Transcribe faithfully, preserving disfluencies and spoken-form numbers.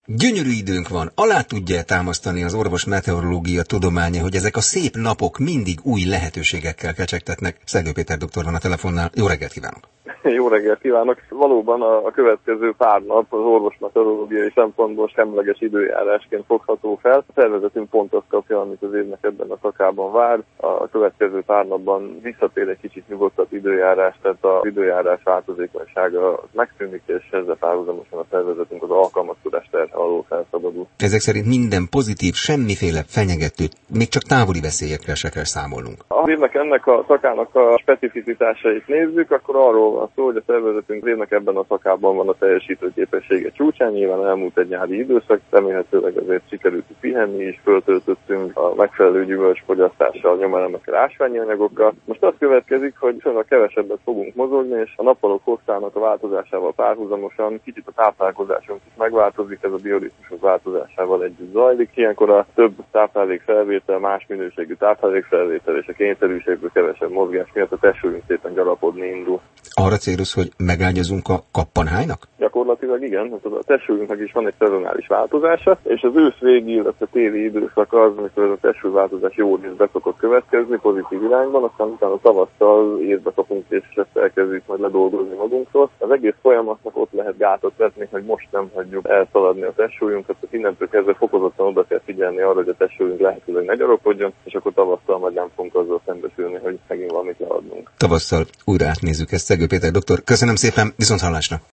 Gyönyörű időnk van. Alá tudja támasztani az orvos meteorológia tudománya, hogy ezek a szép napok mindig új lehetőségekkel kecsegtetnek. Szergő Péter doktor van a telefonnál. Jó reggelt kívánok! Jó reggelt kívánok! Valóban a, a következő pár nap az orvos meteorológiai szempontból semleges időjárásként fogható fel. A szervezetünk pont azt kapja, amit az évnek ebben a szakában vár. A következő pár napban visszatér egy kicsit nyugodtabb időjárás, tehát az időjárás változékonysága megszűnik, és ezzel párhuzamosan a szervezetünk az alkalmazkodás terhe alól felszabadul. Ezek szerint minden pozitív, semmiféle fenyegető, még csak távoli veszélyekkel se kell számolnunk. Ha évnek ennek a szakának a specificitásait nézzük, akkor arról van szó, hogy a szervezetünk évnek ebben a szakában van a teljesítő képessége csúcsán, nyilván elmúlt egy nyári időszak, remélhetőleg azért sikerült pihenni is, föltöltöttünk a megfelelő gyümölcsfogyasztással, nyomelemekkel, ásványi anyagokkal. Most az következik, hogy viszonylag kevesebbet fogunk mozogni, és a nappalok hosszának a változásával párhuzamosan kicsit a táplálkozásunk is megváltozik, ez a bioritmusok változásával együtt zajlik. Ilyenkor a több táplálékfelvétel, más minőségű táplálékfelvétel és a kényszerűségből kevesebb mozgás miatt a testsúlyunk szépen gyarapodni indul. Arra célhoz, hogy megágyazunk a kappanhájnak? Gyakorlatilag igen, hát a testsúlyunknak is van egy szezonális változása, és az ősz végi, illetve téli időszak az, amikor ez a testsúlyváltozás jó részt be szokott következni pozitív irányban, aztán utána tavasszal évbe kapunk, és ezt elkezdjük majd ledolgozni magunkról. Az egész folyamatnak ott lehet gátat vetni, hogy most nem hagyjuk elszaladni a testsúlyunkat, tehát innentől kezdve fokozottan oda kell figyelni arra, hogy a testsúlyunk lehetőleg ne gyarapodjon, és akkor tavasszal majd nem fogunk azzal szembesülni, hogy megint valamit leadnunk. Tavasszal újra átnézzük ezt. Szergő Péter doktor, köszönöm szépen, viszont hallásra!